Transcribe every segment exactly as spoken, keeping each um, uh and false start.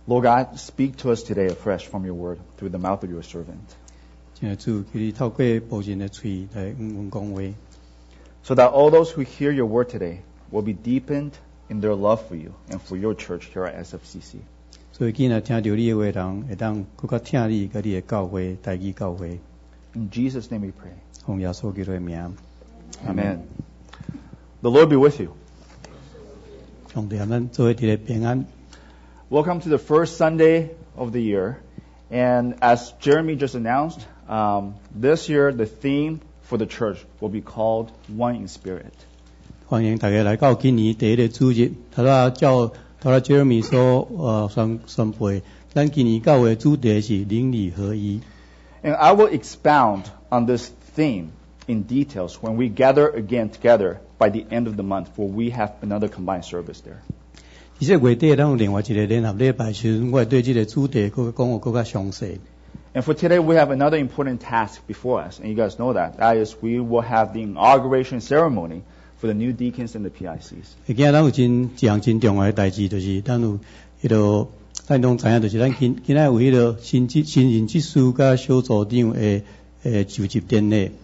Lord God, speak to us today afresh from your word through the mouth of your servant. 亲爱的主，求你透过保人的嘴来与阮讲话， So that all those who hear your word today will be deepened in their love for you and for your church here at S F C C. 所以今日听到你的话人，会当更加听你甲你的教诲、代志教诲。 In Jesus' name we pray. 奉耶稣基督的名， Amen. The Lord be with you. 上帝，咱做一个平安。 Welcome to the first Sunday of the year. And as Jeremy just announced, um, this year the theme for the church will be called One in Spirit. 欢迎大家来到今年第一个主日。头仔照头仔 Jeremy 所呃宣宣布，咱今年教会主题是灵里合一。 And I will expound on this theme in details when we gather again together by the end of the month, for we have another combined service there. 其实月底咱有另外一个联合礼拜时，我会对这个主题佫讲有佫较详细。 And for today, we have another important task before us, and you guys know that. That is, we will have the inauguration ceremony for the new deacons and the P I Cs. 今仔咱有真一项真重要的代志，就是咱有迄个咱拢知影，就是咱今今仔有迄个新职新任职事甲小组长的诶就职典礼。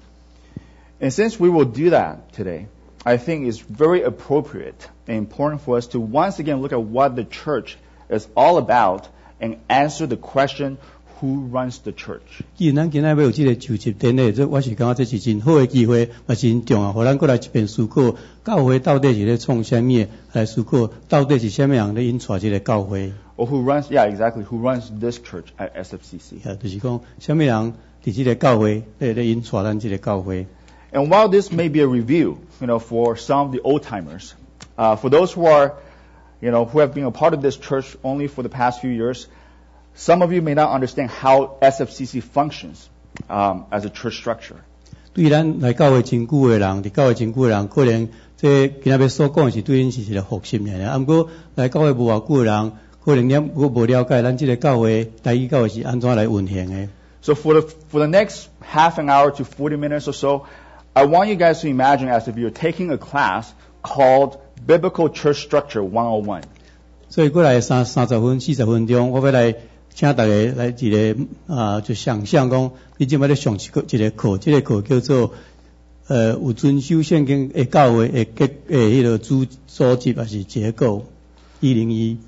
And since we will do that today, I think it's very appropriate and important for us to once again look at what the church is all about and answer the question, who runs the church? 既然咱今仔要有这个就职典礼，这我是感觉这是真好的机会，也是真重要，互咱过来一遍思考，教会到底是咧创啥物，来思考到底是啥物人咧引带这个教会。 Or who runs, yeah, exactly, who runs this church at S F C C? 啊，就是讲啥物人伫这个教会咧咧引带咱这个教会。 And while this may be a review, you know, for some of the old timers, uh, for those who are, you know, who have been a part of this church only for the past few years, some of you may not understand how S F C C functions um, as a church structure. 对咱来教会真久的人，伫教会真久的人，可能这今仔要所讲的是对因是一个复习尔。啊，毋过来教会无偌久的人，可能了我无了解咱这个教会，台语教会是安怎来运行的。 So for the for the next half an hour to forty minutes or so, I want you guys to imagine as if you're taking a class called Biblical Church Structure one oh one. 所以过来三三十分、四十分钟，我要来请大家来一个啊，就想象讲，你即摆咧上一个一个课，这个课叫做呃有遵守圣经的教会的结诶迄个组组织还是结构一零一。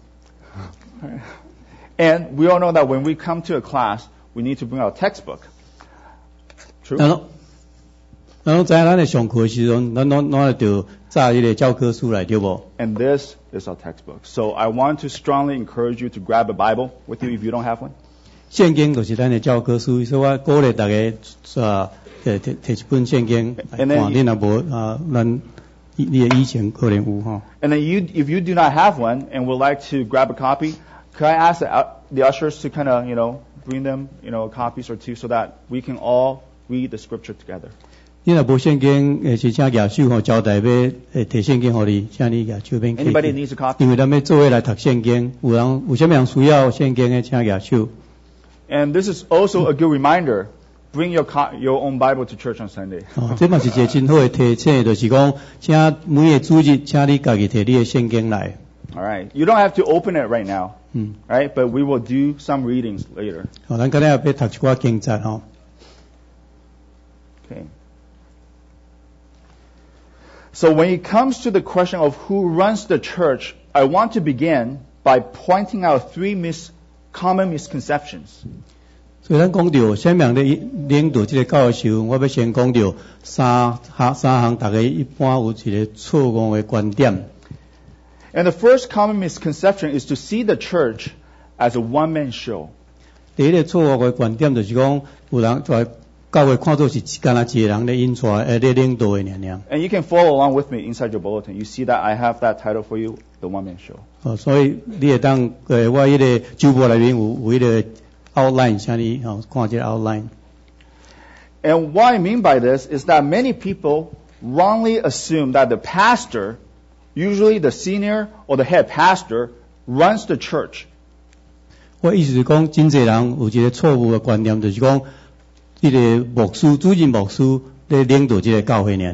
And we all know that when we come to a class, we need to bring our textbook. True. 然后，然后在咱咧上课的时阵，咱拢拢要炸迄个教科书来，对无？ And this is our textbook. So I want to strongly encourage you to grab a Bible with you if you don't have one. 圣经就是咱的教科书，所以我鼓励大家啊，摕摕摕一本圣经来看。恁若无啊，咱你的以前可能有吼。 And then you, if you do not have one and would like to grab a copy, could I ask the, the ushers to kind of, you know, bring them, you know, copies or two so that we can all read the scripture together. 你若无圣经，诶是请举手吼，交代要诶摕圣经互你，请你举手免客气。 Anybody needs a copy? 因为咱要做伙来读圣经，有人有啥物人需要圣经诶，请举手。 And this is also a good reminder. Bring your co- your own Bible to church on Sunday. 哦，这嘛是一个真好诶提醒，就是讲，请每个主日，请你家己摕你诶圣经来。 All right. You don't have to open it right now, 嗯， right? But we will do some readings later. 好，咱今日要读一寡经节吼。 Okay. So when it comes to the question of who runs the church, I want to begin by pointing out three mis- common misconceptions. 所以咱讲到啥物人咧领导这个教会时候，我要先讲到三项三项，大家一般有一个错误的观点。 And the first common misconception is to see the church as a one-man show. 第一个错误的观点就是讲，有人在教会看作是干那一个人咧引带诶咧领导的尔尔。 And you can follow along with me inside your bulletin. You see that I have that title for you, the one-man show. 哦，所以你会当诶，我迄个周报内面有有迄个 outline， 请你哦看这个 outline。 And what I mean by this is that many people wrongly assume that the pastor, usually the senior or the head pastor, runs the church. 我意思是讲，真侪人有一个错误的观念，就是讲，这个牧师、主任牧师咧领导这个教会尔尔。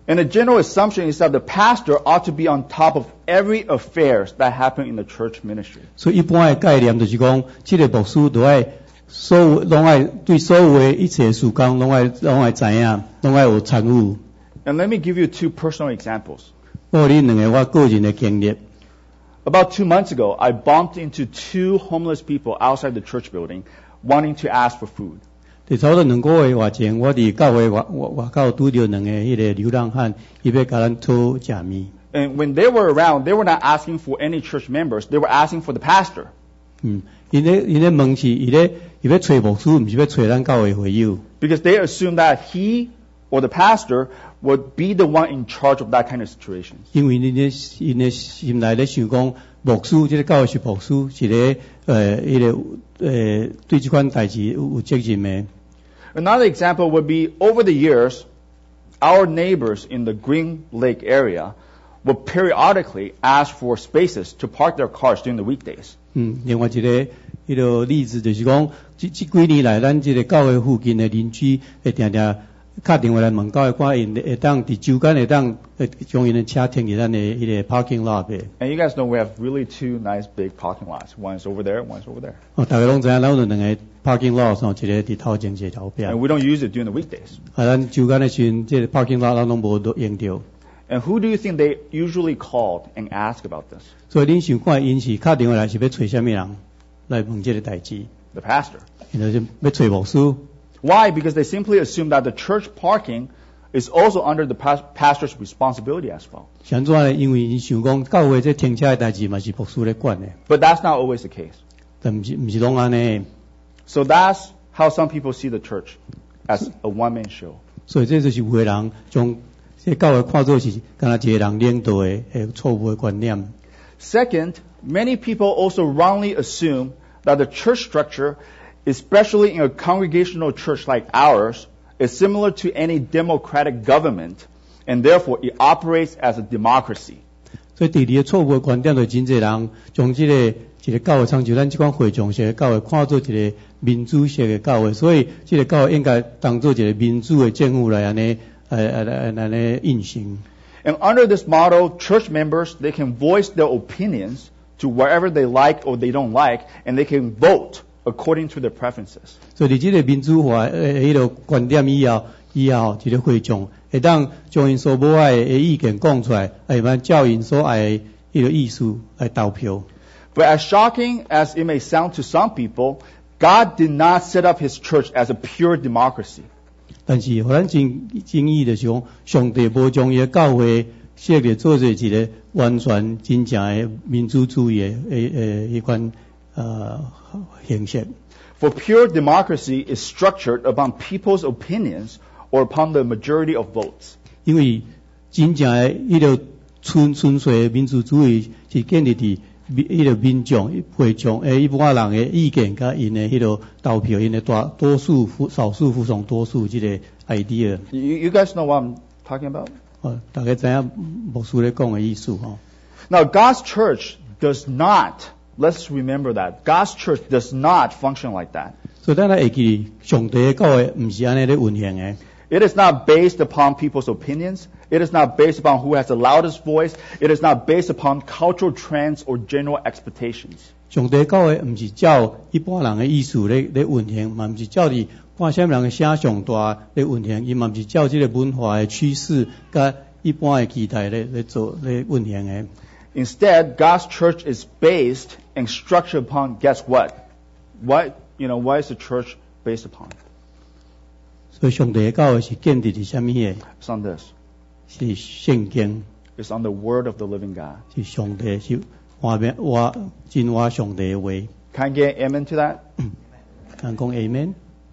And the general assumption is that the pastor ought to be on top of every affairs that happen in the church ministry. 所以一般的概念就是讲，这个牧师都爱所有拢爱对所有的一切事工拢爱拢爱知影，拢爱有参与。 And let me give you two personal examples. 我你两个我个人的经历。 About two months ago, I bumped into two homeless people outside the church building wanting to ask for food. 在差不多两个月外前，我伫教会外外外口拄着两个迄个流浪汉，伊要甲咱讨食面。 And when they were around, they were not asking for any church members. They were asking for the pastor. 嗯，因咧因咧问是，伊咧伊要找牧师，毋是要找咱教会会友。 Because they assumed that he or the pastor would be the one in charge of that kind of situation. 因为因咧因咧心内咧想讲，牧师即个教会是牧师，是咧呃迄个呃对即款代志有有责任的。 Another example would be, over the years, our neighbors in the Green Lake area would periodically ask for spaces to park their cars during the weekdays. 嗯，另外一个迄个例子就是讲，这这几年来，咱这个教会附近的邻居会定定打电话来问教会，看因会当伫周间会当将因的车停伫咱的迄个 parking lot 边。 And you guys know we have really two nice big parking lots. One is over there, one is over there. 哦，大家拢知影，咱有两个 parking lot 上，一个伫头前，一个头边。 And we don't use it during the weekdays. 啊，咱周间的时阵，这个 parking lot 咱拢无用到。 And who do you think they usually called and asked about this? 所以恁想看因是打电话来是要找什么人来问这个代志？ The pastor. 然后就要找牧师。 Why? Because they simply assume that the church parking is also under the pastor's responsibility as well. 想怎呢？因为因想讲教会这停车的代志嘛是牧师咧管的。 But that's not always the case. 但唔是唔是拢安尼。 So that's how some people see the church, as a one-man show. 所以这就是有的人将这教会看作是干那一个人领导的诶错误的观念。 Second, many people also wrongly assume that the church structure, especially in a congregational church like ours, is similar to any democratic government, and therefore it operates as a democracy. 所以第二个错误的观点，就真侪人将这个一个教会，像就咱这款会众式的教会，看作一个民主式的教会，所以这个教会应该当做一个民主的政府来安尼呃呃安尼运行。 And under this model, church members, they can voice their opinions to wherever they like or they don't like, and they can vote according to their preferences. 所以这个民主化呃迄个观点以后，以后一个会众会当将因所无爱的意见讲出来，会慢照因所爱的迄个意思来投票。 But as shocking as it may sound to some people, God did not set up His church as a pure democracy. 但是，互咱真真意就是讲，上帝无将伊个教会设立做做一个完全真正的民主主义的诶诶一款呃形式。 For pure democracy is structured upon people's opinions or upon the majority of votes. 因为真正的迄个纯纯粹的民主主义是建立伫迄个民众会众诶一般人的意见甲因的迄个投票，因的大多数服少数服从多数即个 idea。 You, you guys know what I'm talking about? 哦，大家知影牧师咧讲的意思吼。 Now, God's church does not, let's remember that, God's church does not function like that. 所以咱来会记，上帝的教会毋是安尼咧运行的。 It is not based upon people's opinions. It is not based upon who has the loudest voice. It is not based upon cultural trends or general expectations. 上帝教会毋是照一般人的意思咧咧运行，嘛毋是照伫看啥物人的声上大咧运行，伊嘛毋是照即个文化的趋势甲一般的期待咧咧做咧运行的。 Instead, God's church is based and structured upon, guess what? What, you know, what is the church based upon? 所以上帝的教会是建立伫啥物嘢？ It's on this. 是圣经， It's on the word of the living God. 是上帝是话面话真话上帝的话。 Can I get amen to that? 人讲 Amen。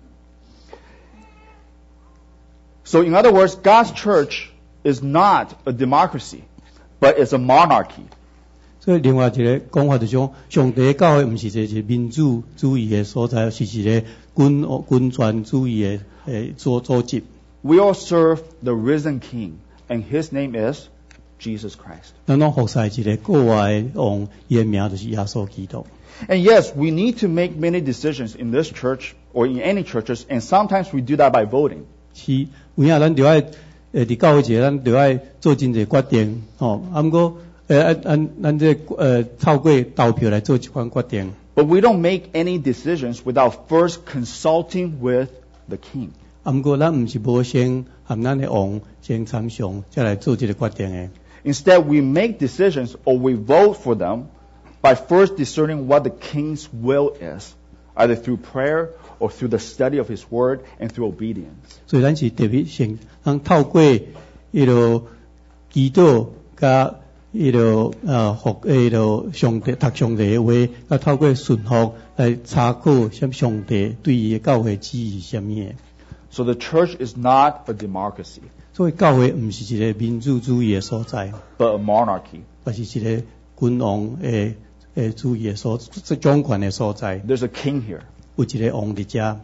So in other words, God's church is not a democracy, but it's a monarchy. 所以另外一个讲法就是讲，上帝的教会毋是一个民主主义的所在，是一个君君权主义的诶组组织。 We all serve the risen King, and His name is Jesus Christ. 咱拢服侍一个国外的王，伊的名就是耶稣基督。 And yes, we need to make many decisions in this church or in any churches, and sometimes we do that by voting. 是，有影咱就爱诶，伫教会者咱就要做真侪决定，吼、哦，啊，毋过诶，按按咱这呃透过投票来做一款决定。 But we don't make any decisions without first consulting with the king. 啊，毋过咱毋是无先含咱的王先参详，再来做这个决定的。 Instead, we make decisions or we vote for them by first discerning what the king's will is, either through prayer or through the study of his word and through obedience. 所以咱是特别先，咱透过迄个祈祷甲迄个呃学迄个上帝读上帝的话，甲透过顺服来查考什上帝对伊的教会旨意是什么的。 So the church is not a democracy, 所以教会毋是一个民主主义的所在， but a monarchy. 而是一个君王的诶主义的所，掌权的所在。 There's a king here. 有一个王伫遮。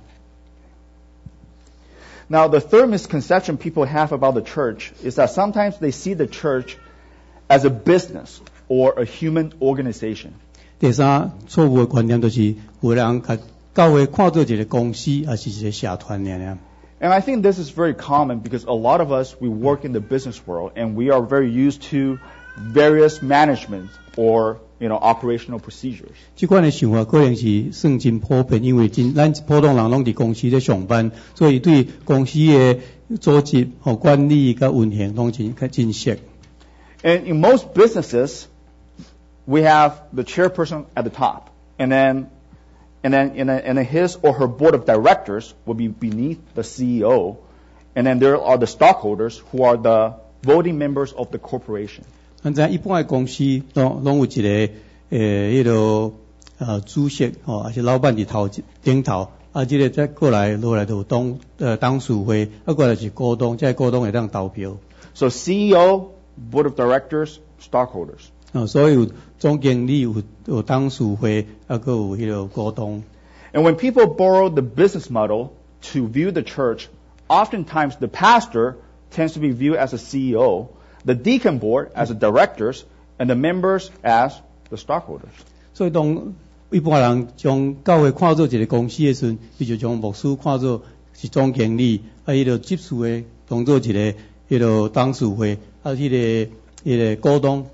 Now, the third misconception people have about the church is that sometimes they see the church as a business or a human organization. 第三错误的观念就是有人甲教会看做一个公司，还是一个社团尔尔。 And I think this is very common because a lot of us, we work in the business world and we are very used to various management or, you know, operational procedures. 这款的想法可能是算真普遍，因为真咱普通人拢伫公司咧上班，所以对公司的组织、和管理甲运行拢真较真熟。 And in most businesses, we have the chairperson at the top, and then And then, and then, and then his or her board of directors will be beneath the C E O. And then there are the stockholders who are the voting members of the corporation. 咱知一般的公司拢拢有一个诶，迄个呃主席吼，还是老板伫头顶头，啊，这个再过来落来就有董呃董事会，啊过来是股东，这股东会当投票。 So C E O, board of directors, stockholders. 哦，所以有总经理有有董事会，啊个有迄个股东。 And when people borrow the business model to view the church, oftentimes the pastor tends to be viewed as a C E O, the deacon board as the directors, and the members as the stockholders. 所以当一般人将教会看作一个公司的时阵，伊就将牧师看作是总经理，啊，伊就执事的当做一个迄个董事会，啊，迄个迄个股东。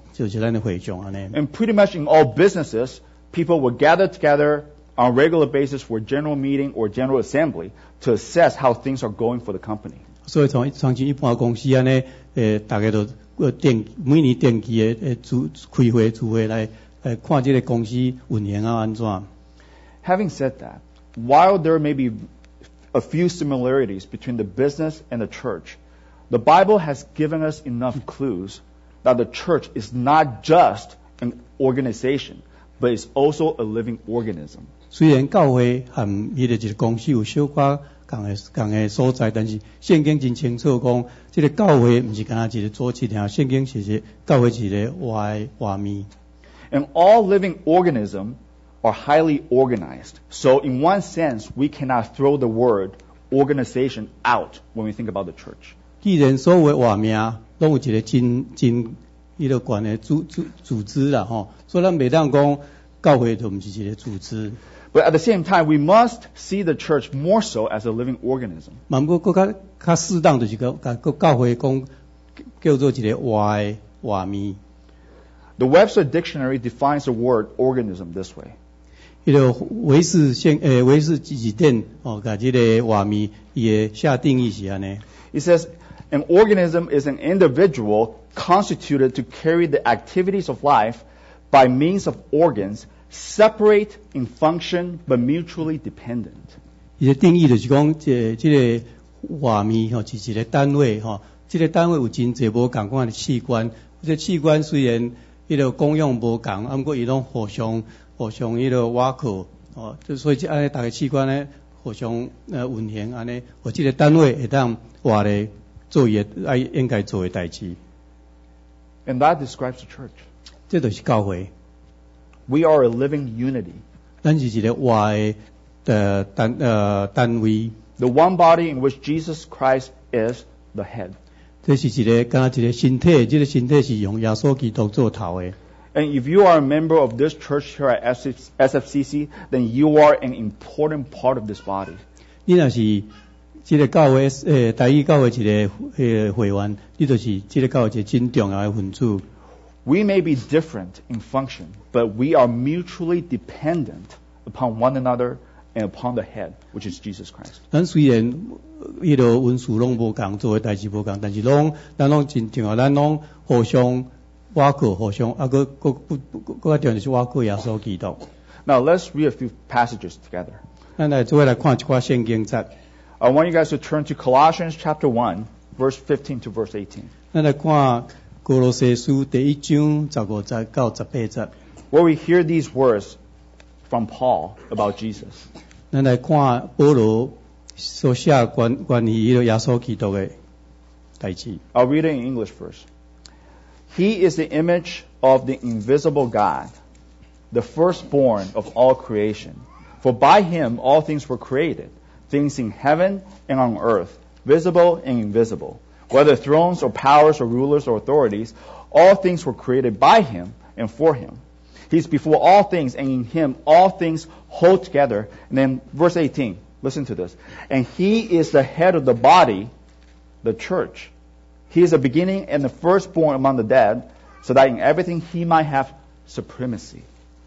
And pretty much in all businesses, people will gather together on a regular basis for a general meeting or general assembly to assess how things are going for the company. 所以从从前一般公司安尼，诶，大家都定每年定期诶诶主开会主会来诶看这个公司运营啊安怎。 Having said that, while there may be a few similarities between the business and the church, the Bible has given us enough clues that the church is not just an organization, but is also a living organism. 虽然教会和伊的一个公司有小可共的共的所在，但是圣经真清楚讲，这个教会不是干那一个组织尔，圣经是是教会是一个活的活物。 And all living organisms are highly organized. So in one sense, we cannot throw the word organization out when we think about the church. 既然所有的活命拢有一个真真迄个管的组组组织啦吼，所以咱袂当讲教会就毋是一个组织。 But at the same time, we must see the church more so as a living organism. 嘛，不过较较适当就是个个教会讲叫做一个活的活物。 The Webster Dictionary defines the word organism this way. 迄个维氏现诶维氏字典哦，甲即个活物伊诶下定义是安尼。 It says an organism is an individual constituted to carry the activities of life by means of organs separate in function but mutually dependent. 伊个定义就是讲，这这个活物吼是一个单位吼，这个单位有真侪无共款的器官，这器官虽然迄个功用无共，啊，不过伊拢互相互相迄个瓦靠哦，就所以即安尼大个器官咧互相呃运行安尼，或即个单位会当活咧做伊爱应该做的代志。 And that describes the church. 这就是教会。 We are a living unity. 咱是一个活的呃单呃单位。 The one body in which Jesus Christ is the head. 这是一个敢若一个身体，这个身体是用耶稣基督做头的。 And if you are a member of this church here at S F C C, then you are an important part of this body. 你若是这个教会诶，台语教会一个诶会员，你就是这个教会一个真重要的分子。 We may be different in function, but we are mutually dependent upon one another and upon the head, which is Jesus Christ. 咱虽然迄个文书拢无共，做诶代志无共，但是拢咱拢真重要，咱拢互相瓦靠，互相啊个个个个重要就是瓦靠耶稣基督。 Now let's read a few passages together. 咱来做来看一寡圣经节。 I want you guys to turn to Colossians chapter one, verse fifteen to verse eighteen. 咱来看哥罗西书第一章十五节到十八节。 Where we hear these words from Paul about Jesus. 咱来看保罗所写关关于耶稣基督的代志。 I'll read it in English first. He is the image of the invisible God, the firstborn of all creation. For by him all things were created, things in heaven and on earth, visible and invisible. Whether thrones or powers or rulers or authorities, all things were created by him and for him. He's before all things, and in him all things hold together. And then verse eighteen, listen to this. And he is the head of the body, the church. He is the beginning and the firstborn among the dead, so that in everything he might have supremacy.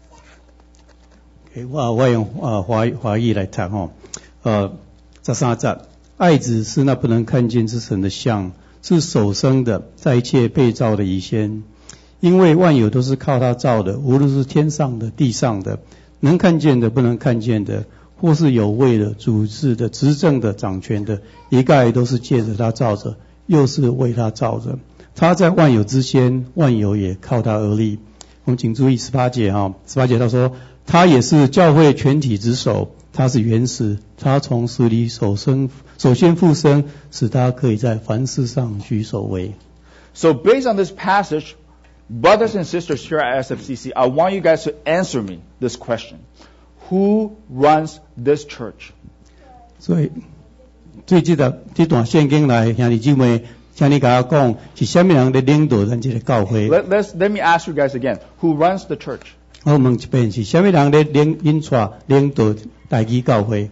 Okay, 我我用啊华华语来谈哦，呃，十三节。爱子是那不能看见之神的像，是首生的，在一切被造的以先。因为万有都是靠他造的，无论是天上的、地上的，能看见的、不能看见的，或是有位的、主治的、执政的、掌权的，一概都是借着他造着，又是为他造着。他在万有之先，万有也靠他而立。我们请注意十八节哈，十八节他说，他也是教会全体之首。他是原始，他从死里首生，首先复生，使他可以在凡事上居首位。 So based on this passage, brothers and sisters here at S F C C, I want you guys to answer me this question. Who runs this church? 所以，对这个这段圣经来，兄弟姊妹，请你甲我讲，是什么人在领导咱这个教会 Let, let's, let me ask you guys again. Who runs the church? 我问一遍，是什么人在领领带领导台基教会？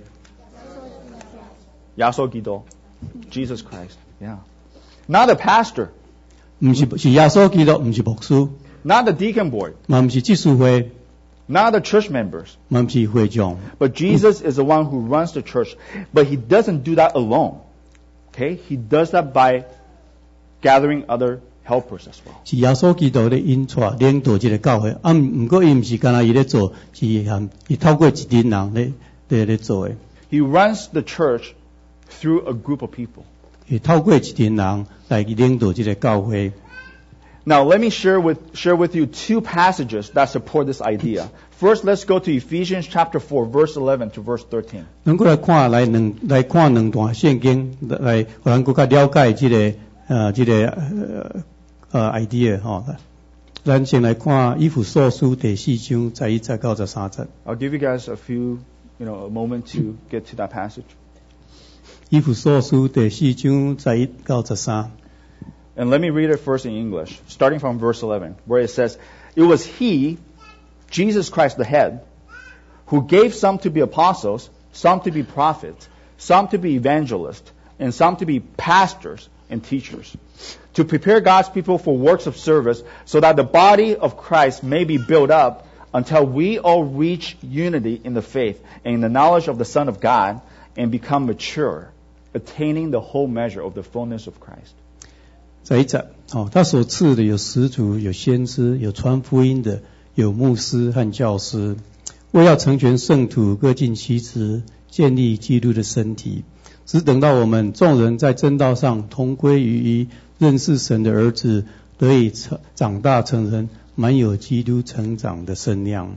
耶稣基督 Jesus Christ. Yeah. Not the pastor. 唔是是耶稣基督，唔是牧师， Not the deacon board. 嘛唔是祭司会， Not the church members. 嘛唔是会长。 But Jesus is the one who runs the church. But he doesn't do that alone. Okay? He does that by gathering other helpers as well. 是耶稣基督咧引带领导这个教会，啊，唔过伊唔是干那伊咧做，是含伊透过一群人咧咧咧做诶。 He runs the church through a group of people. 伊透过一群人来领导这个教会。 Now, let me share with share with you two passages that support this idea. First, let's go to Ephesians chapter four, verse eleven to verse thirteen. 能够来看来两来看两段圣经，来互咱更加了解这个呃这个呃呃 idea 吼。咱先来看以弗所书第四章十一节到十三节。 I'll give you guys a few, you know, a moment to get to that passage. 以弗所书第四章十一到十三。 And let me read it first in English, starting from verse eleven, where it says, "It was he, Jesus Christ the head, who gave some to be apostles, some to be prophets, some to be evangelists, and some to be pastors and teachers, to prepare God's people for works of service, so that the body of Christ may be built up until we all reach unity in the faith and in the knowledge of the Son of God, and become mature, attaining the whole measure of the fullness of Christ." 十一节，哦，他所赐的有使徒，有先知，有传福音的，有牧师和教师，为要成全圣徒，各尽其职，建立基督的身体，只等到我们众人在真道上同归于一，认识神的儿子，得以长大成人，满有基督成长的身量。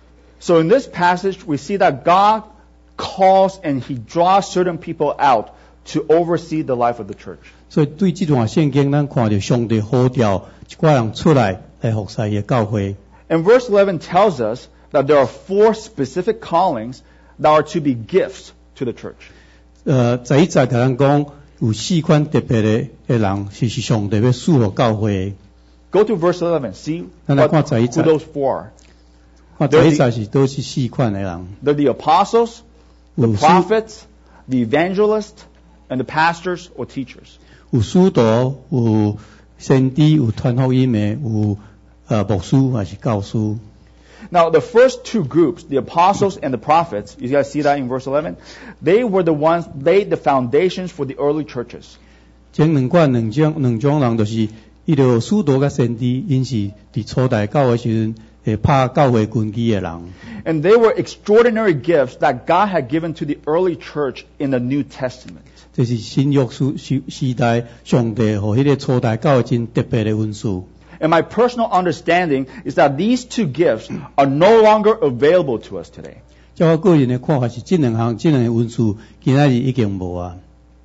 So in this passage, we see that God calls and He draws certain people out to oversee the life of the church. 所以对这段圣经，咱看到上帝呼召一寡人出来来服侍伊教会。 And verse eleven tells us that there are four specific callings that are to be gifts to the church. 呃，十一节甲咱讲有四款特别的的人，是是上帝要赐予教会。 Go to verse eleven. See 咱来 what, 看十一 who 节。 those four are. 看十一节是都是四款的人， They're the apostles, the 有 prophets, the evangelists, and the pastors or teachers. 有使徒，有先知，有传福音的，有呃牧师还是教师。 Now, the first two groups, the apostles and the prophets, you guys see that in verse eleven? They were the ones laid the foundations for the early churches. 前两款两种两种人就是，伊就使徒甲先知，因是伫初代教会时阵，会拍教会根基的人。 And they were extraordinary gifts that God had given to the early church in the New Testament. 这是新约时时时代上帝和迄个初代教会真特别的恩赐。 And my personal understanding is that these two gifts are no longer available to us today. 照我个人的看法是，这两项这两个恩赐今仔日已经无啊。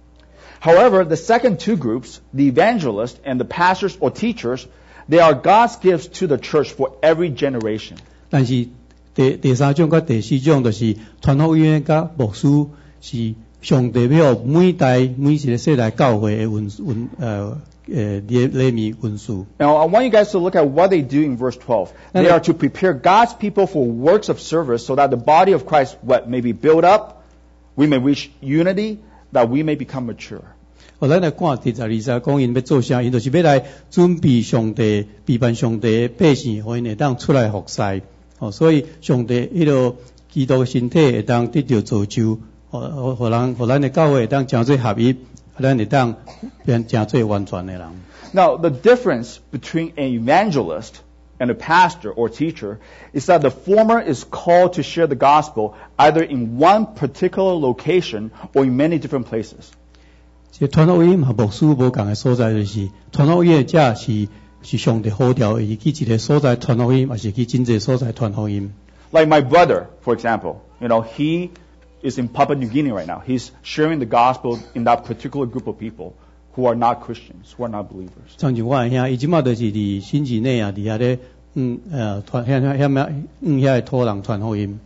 However, the second two groups, the evangelists and the pastors or teachers, they are God's gifts to the church for every generation. 但是第第三种甲第四种就是传福音甲牧师是上帝要每代每一个世代教会的恩恩呃呃礼礼物恩赐。 Now, I want you guys to look at what they do in verse twelve. They are to prepare God's people for works of service so that the body of Christ what may be built up, we may reach unity, that we may become mature. 我咱来看第十二节讲因要做啥，因就是要来准备上帝、备办上帝的百姓，互因会当出来服侍。哦，所以上帝迄个基督的身体会当得到造就，互互人互咱的教会会当诚做合一，咱会当变诚做完全的人。 Now, the difference between an evangelist and a pastor or teacher is that the former is called to share the gospel either in one particular location or in many different places. 这传福音和牧师无共的所在就是，传福音者是是上帝呼召，伊去一个所在传福音，还是去真济所在传福音。 Like my brother, for example, you know, he is in Papua New Guinea right now. He's sharing the gospel in that particular group of people who are not Christians, who are not believers. 像像我的兄，伊即马就是伫新几内亚伫遐咧，嗯呃传遐遐遐嗯遐土人传福音。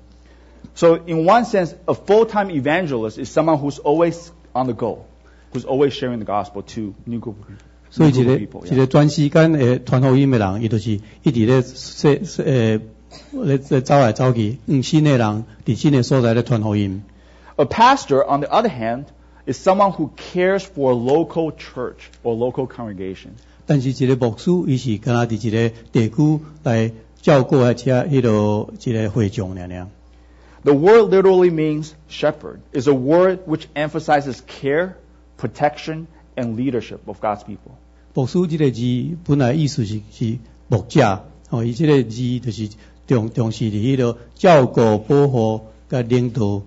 So in one sense, a full-time evangelist is someone who's always on the go, who's always sharing the gospel to new group of people. 所以一个一个短时间诶传福音的人，伊就是一直咧说说诶咧咧走来走去，嗯新的人伫新的所在咧传福音。 A pastor, on the other hand, is someone who cares for a local church or local congregation. 但是一个牧师，伊是敢若伫一个地区来照顾而且迄个一个会众尔尔。 The word literally means shepherd. It's a word which emphasizes care, protection, and leadership of God's people. 牧师这个字本来意思是是牧者，哦，伊这个字就是重重视伫迄个照顾、保护甲领导。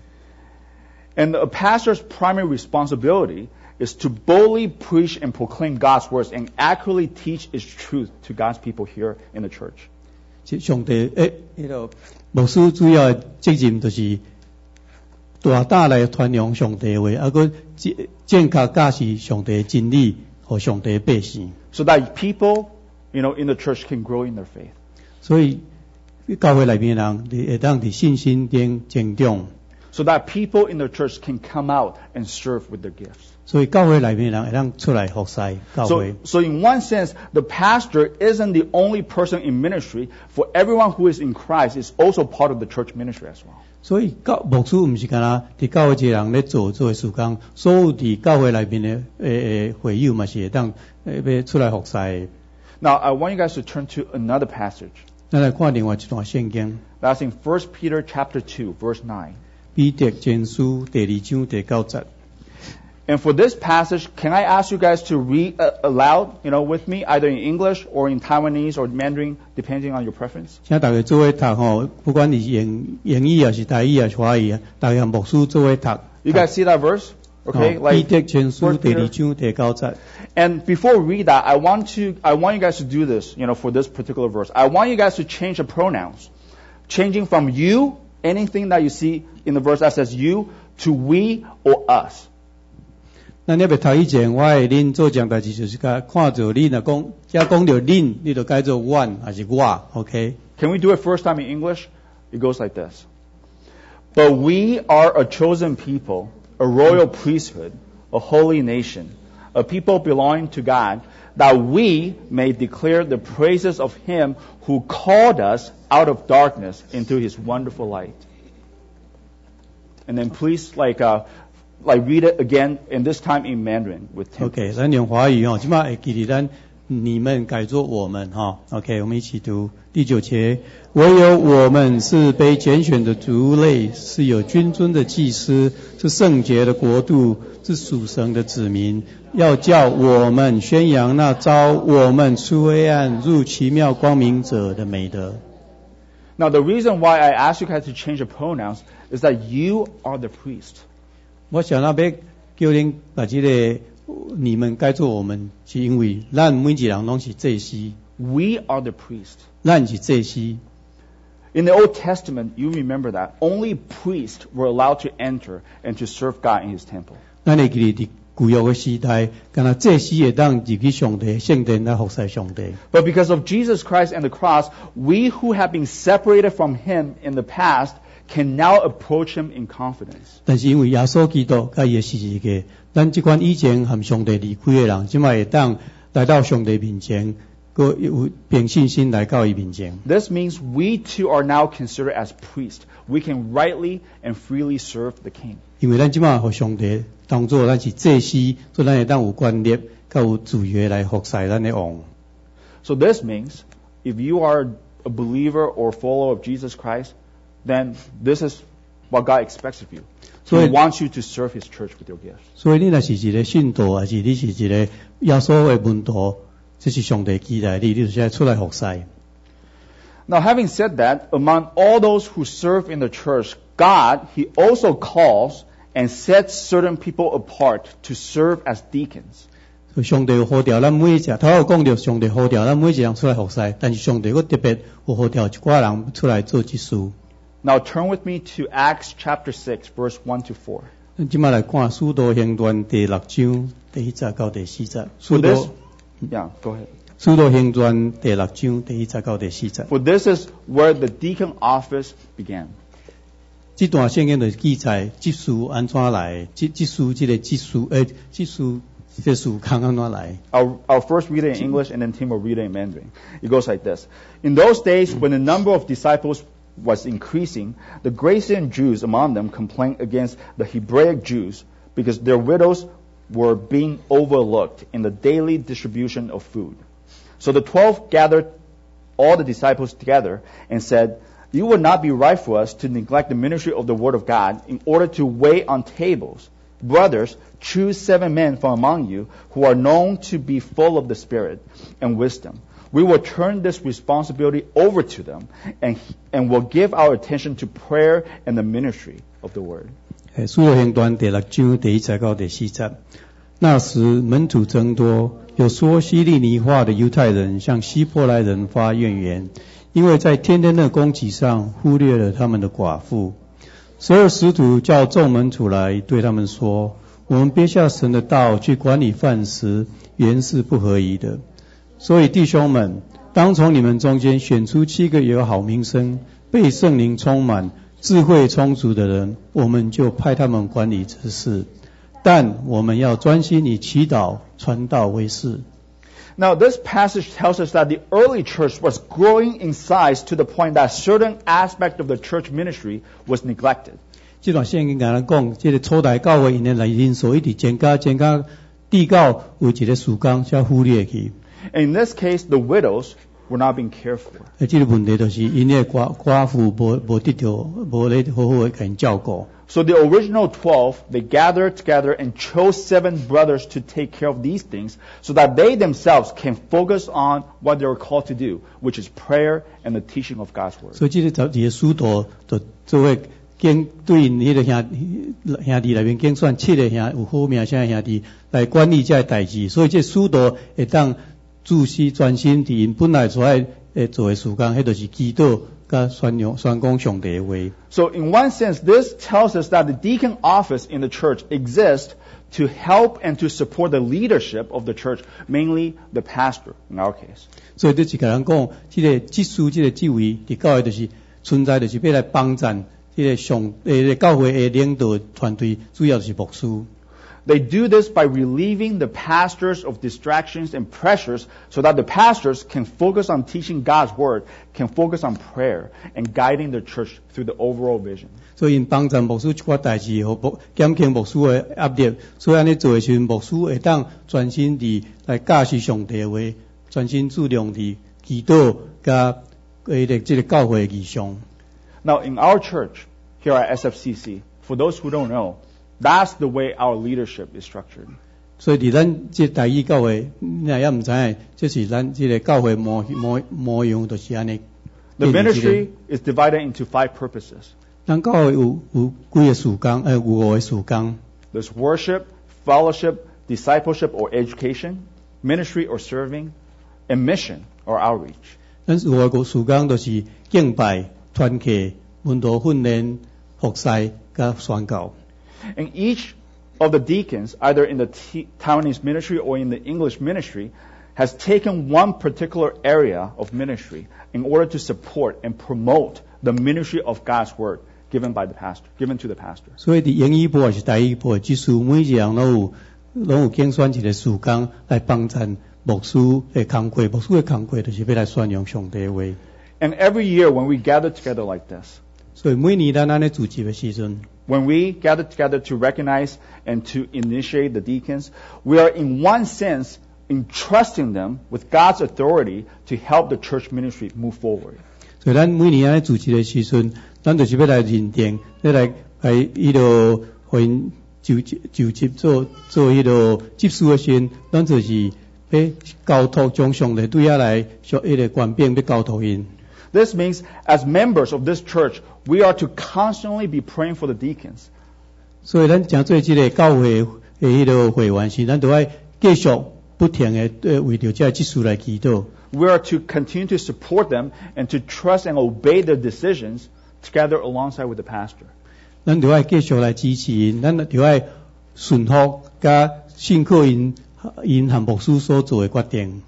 And a pastor's primary responsibility is to boldly preach and proclaim God's words and accurately teach its truth to God's people here in the church. 上帝诶，迄个牧師主要的責任就是大膽來傳揚上帝的話，啊個正確解釋上帝的真理和上帝的百姓。 So that people, you know, in the church can grow in their faith. 所以教會內面的人會當伫信心頂成長。 So that people in the church can come out and serve with their gifts. 所以教會內面的人會當出來服侍教會。 So, so in one sense, the pastor isn't the only person in ministry. For everyone who is in Christ is also part of the church ministry as well. 所以教牧師唔是干啦，伫教會一個人咧做做嘅事工，所有伫教會內面嘅誒誒會友嘛是會當誒要出來服侍。 Now, I want you guys to turn to another passage. 咱來看另外一段聖經。 That's in First Peter chapter two, verse nine. 彼得前書第二章第九節。 And for this passage, can I ask you guys to read uh, aloud, you know, with me, either in English or in Taiwanese or Mandarin, depending on your preference? 請大家做伙讀吼，不管你英英語還是台語還是華語，大家牧師做伙讀。 You guys see that verse? Okay, like 彼得前書第二章第九節。 And before we read that, I want to, I want you guys to do this, you know, for this particular verse. I want you guys to change the pronouns, changing from you, anything that you see in the verse that says you, to we or us. 咱要讀以前，我會恁做講代志，就是甲看着恁啊講，只講着恁，你就改做阮還是我 ，OK？ Can we do it first time in English? It goes like this. But we are a chosen people, a royal priesthood, a holy nation, a people belonging to God, that we may declare the praises of Him who called us out of darkness into His wonderful light. And then please, like, uh, like read it again, and this time in Mandarin with Tim. OK， 咱用华语哦，今麦会记得咱你们改做我们哈。OK， 我们一起读第九节。唯有我们是被拣选的族类，是有君尊的祭司，是圣洁的国度，是属神的子民。要叫我们宣扬那召我们出黑暗入奇妙光明者的美德。 Now the reason why I ask you guys to change your pronouns is that you are the priest. 我想要叫恁把这个你们该做我们，是因为咱每一个人拢是祭司。 We are the priest. 咱是祭司。 In the Old Testament, you remember that only priests were allowed to enter and to serve God in His temple. 咱会记得旧约的时代，敢若祭司会当入去上帝圣殿来服侍上帝。 But because of Jesus Christ and the cross, we who have been separated from Him in the past can now approach Him in confidence. 但是因为耶稣基督甲伊的十字架，咱即款以前和上帝离开的人，即摆会当来到上帝面前，个有凭信心来到伊面前。 This means we too are now considered as priests. We can rightly and freely serve the King. 因为咱即摆互上帝当作咱是祭司，所以咱会当有权力，甲有自由来服侍咱的王。 So this means, if you are a believer or follower of Jesus Christ, then this is what God expects of you. So He wants you to serve His church with your gifts. 所以你若是一个信徒，还是你是一个耶稣的门徒，这是上帝期待你，你就是要出来服侍。 Now, having said that, among all those who serve in the church, God, He also calls and sets certain people apart to serve as deacons. 所以上帝有呼召咱每一只，头有讲到上帝呼召咱每一个人出来服侍，但是上帝又特别有呼召一寡人出来做祭司。 Now turn with me to Acts chapter six, verse one to four. 咱今麦来看《使徒行传》第六章第一节到第四节。 For this, yeah, go ahead. 《使徒行传》第六章第一节到第四节。 For this is where the deacon office began. 这段圣经就是记载祭司安怎来，祭祭司这个祭司诶，祭司这事康安怎来。 I'll, I'll first read it in English and then Tim will read it in Mandarin. It goes like this. In those days, when the number of disciples was increasing, the Grecian Jews among them complained against the Hebraic Jews because their widows were being overlooked in the daily distribution of food. So the twelve gathered all the disciples together and said, "You would not be right for us to neglect the ministry of the Word of God in order to wait on tables. Brothers, choose seven men from among you who are known to be full of the Spirit and wisdom. We will turn this responsibility over to them and, and will give our attention to prayer and the ministry of the Word." 使徒行传第六章第一节到第四节。那时门徒增多，有说希利尼话的犹太人向希伯来人发怨言，因为在天天的供给上忽略了他们的寡妇。十二使徒叫众门徒来，对他们说：我们憋下神的道去管理饭食，原是不合宜的。所以弟兄们，当从你们中间选出七个有好名声、被圣灵充满、智慧充足的人，我们就派他们管理这事。但我们要专心以祈祷、传道为事。 Now, this passage tells us that the early church was growing in size to the point that certain aspect of the church ministry was neglected. 这段圣经跟咱讲，这个初代教会因的来人数一直增加，增加，地到有一个事工才忽略去。 In this case, the widows were not being cared for. 诶，这个问题就是因的寡寡妇无无得到，无咧好好的给人照顾。 So the original twelve, they gathered together and chose seven brothers to take care of these things so that they themselves can focus on what they were called to do, which is prayer and the teaching of God's Word. 所以这个十二个使徒就做为经对迄个兄兄弟内面经选七个兄有好名声的兄弟来管理这代志，所以这使徒会当注视专心伫因本来所爱诶做的事工，迄就是祈祷甲宣扬宣讲上帝的话。 So in one sense, this tells us that the deacon office in the church exists to help and to support the leadership of the church, mainly the pastor in our case. 所以这是甲人讲，这个祭司这个职位伫教会就是存在，就是要来帮助这个上诶教会的领导团队，主要就是牧师。 They do this by relieving the pastors of distractions and pressures so that the pastors can focus on teaching God's word, can focus on prayer, and guiding the church through the overall vision. 所以因帮助牧师一寡代志，互牧减轻牧师的压力，所以安尼做的时候，牧师会当专心地来教示上帝的话，专心注重地祈祷甲诶个这个教会的义上。 Now, in our church here at S F C C, for those who don't know, that's the way our leadership is structured. 所以伫咱这台语教会，你也唔知影，这是咱这个教会模模模样，就是安尼。 The ministry is divided into five purposes. 咱教会有有几个事工，诶，有五个事工。 There's worship, fellowship, discipleship or education, ministry or serving, and mission or outreach. 咱五个事工就是敬拜、团契、门徒训練、服侍甲宣教。 And each of the deacons, either in the T- Taiwanese ministry or in the English ministry, has taken one particular area of ministry in order to support and promote the ministry of God's word given by the pastor, given to the pastor. 所以伫英语部还是台语部，即使每一人都有都有竞选一个事工来帮助牧師的工作，牧師的工作就是要來宣揚上帝的話。 And every year when we gather together like this, 所以每年咱安尼組織的時陣， when we gather together to recognize and to initiate the deacons, we are in one sense entrusting them with God's authority to help the church ministry move forward. 所以咱每年安尼組織的時陣，咱就是要來認定，要來喺呢度去就就接做做呢度接書的時，咱就是要交託將上帝對下來所呢個權柄要交託因。 This means, as members of this church, we are to constantly be praying for the deacons. 所以咱正做这个教会的迄个会员时，咱都要继续不停的为着这技术来祈祷。 We are to continue to support them and to trust and obey their decisions together alongside with the pastor. 咱都要继续来支持因，咱都要顺服加信靠因因和牧師所做的決定。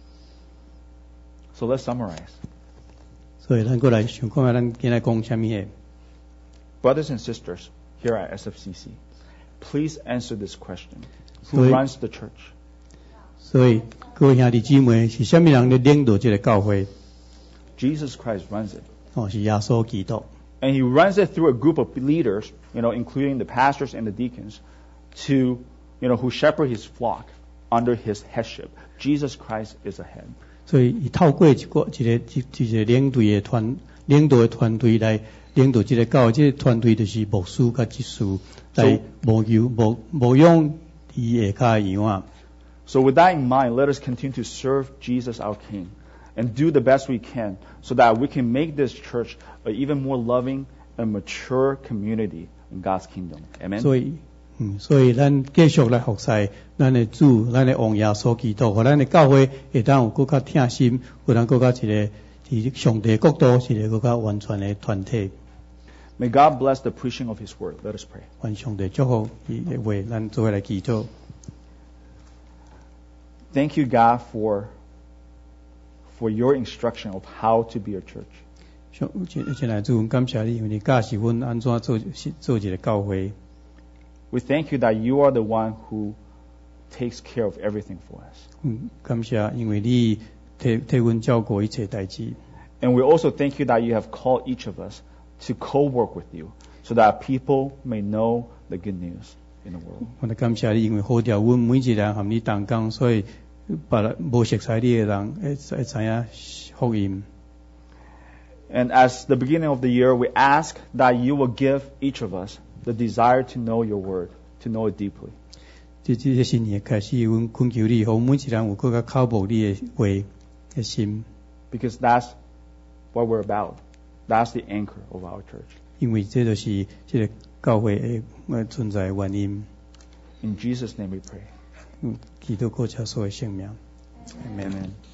So let's summarize. 所以咱過來想看下，咱今日講什麼嘢 Brothers and sisters here at S F C C, please answer this question. Who 所以 runs the church? 所以各位兄弟姊妹，是什麼人咧領導這個教會？ Jesus Christ runs it. 哦，是耶穌基督。 And he runs it through a group of leaders, you know, including the pastors and the deacons, to, you know, who shepherd his flock under his headship. Jesus Christ is a head. 所以伊透過一個一個一一個領隊的團領導的團隊來領導這個教會，這個團隊就是牧師甲執事來牧養牧牧養伊下骹的羊仔。 So with that in mind, let us continue to serve Jesus our King and do the best we can so that we can make this church an even more loving and mature community in God's kingdom. Amen. 所以，嗯，所以咱繼續來服侍咱的主，咱的王耶穌基督，和咱的教會會當有更加聽心，有當更加一個喺上帝國度是一個更加完全的團體。 May God bless the preaching of His word. Let us pray. 願上帝祝福伊的話，咱做伙來祈禱。 Thank you, God, for for your instruction of how to be a church. 上前前來主，感謝你，因為你教示阮安怎做做一個教會。 We thank you that you are the one who takes care of everything for us. 嗯，感謝，因為你替替阮照顧一切代志。 And we also thank you that you have called each of us to co-work with you so that people may know the good news in the world. 我哋感謝你，因為好調阮每一人和你同工，所以別人無熟悉你嘅人會會知影福音。 And as the beginning of the year, we ask that you will give each of us the desire to know your word, to know it deeply. 即即個新年開始，阮懇求你，好每一人有更加靠無你嘅話嘅心， Because that's what we're about. That's the anchor of our church. 因為這就是這個教會嘅存在嘅原因。 In Jesus' name we pray. 嗯，祈禱國家所嘅聖名。 Amen.